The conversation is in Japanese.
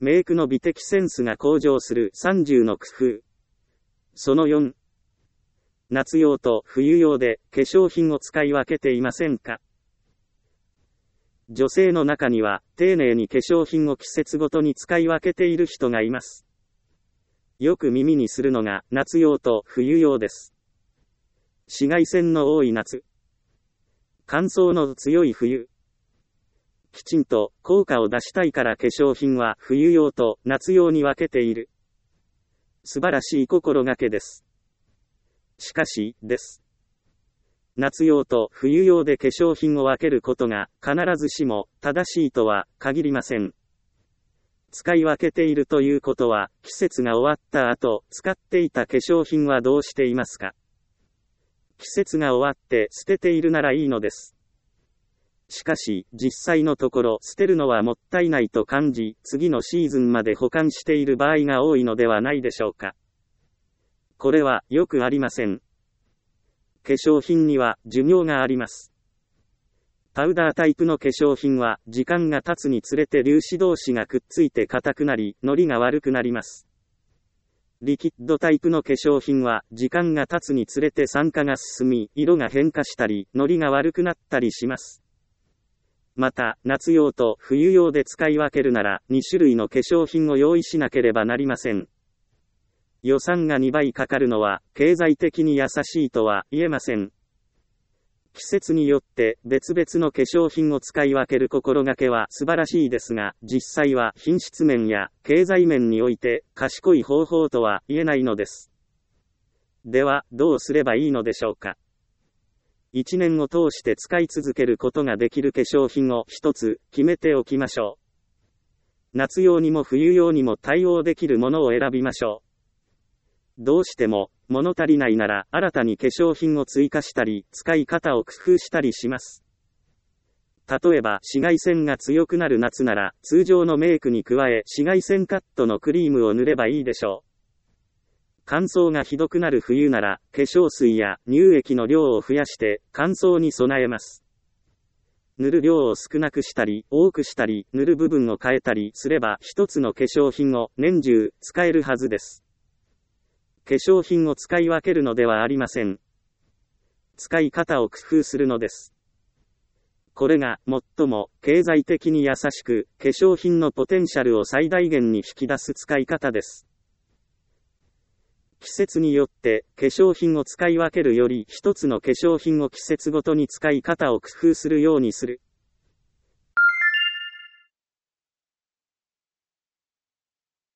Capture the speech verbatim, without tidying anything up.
メイクの美的センスが向上するさんじゅうの工夫。そのよん。夏用と冬用で化粧品を使い分けていませんか？女性の中には丁寧に化粧品を季節ごとに使い分けている人がいます。よく耳にするのが夏用と冬用です。紫外線の多い夏。乾燥の強い冬。きちんと効果を出したいから化粧品は冬用と夏用に分けている。素晴らしい心がけです。しかし、です。夏用と冬用で化粧品を分けることが必ずしも正しいとは限りません。使い分けているということは、季節が終わった後、使っていた化粧品はどうしていますか？季節が終わって捨てているならいいのです。しかし、実際のところ捨てるのはもったいないと感じ、次のシーズンまで保管している場合が多いのではないでしょうか。これはよくありません。化粧品には寿命があります。パウダータイプの化粧品は時間が経つにつれて粒子同士がくっついて硬くなり、ノリが悪くなります。リキッドタイプの化粧品は時間が経つにつれて酸化が進み、色が変化したり、ノリが悪くなったりします。また、夏用と冬用で使い分けるなら、に種類の化粧品を用意しなければなりません。予算がにばいかかるのは、経済的に優しいとは言えません。季節によって別々の化粧品を使い分ける心がけは素晴らしいですが、実際は品質面や経済面において賢い方法とは言えないのです。では、どうすればいいのでしょうか。いちねんを通して使い続けることができる化粧品を一つ決めておきましょう。夏用にも冬用にも対応できるものを選びましょう。どうしても物足りないなら新たに化粧品を追加したり、使い方を工夫したりします。例えば紫外線が強くなる夏なら通常のメイクに加え紫外線カットのクリームを塗ればいいでしょう。乾燥がひどくなる冬なら、化粧水や乳液の量を増やして乾燥に備えます。塗る量を少なくしたり、多くしたり、塗る部分を変えたりすれば一つの化粧品を年中使えるはずです。化粧品を使い分けるのではありません。使い方を工夫するのです。これが最も経済的に優しく、化粧品のポテンシャルを最大限に引き出す使い方です。季節によって化粧品を使い分けるより一つの化粧品を季節ごとに使い方を工夫するようにする。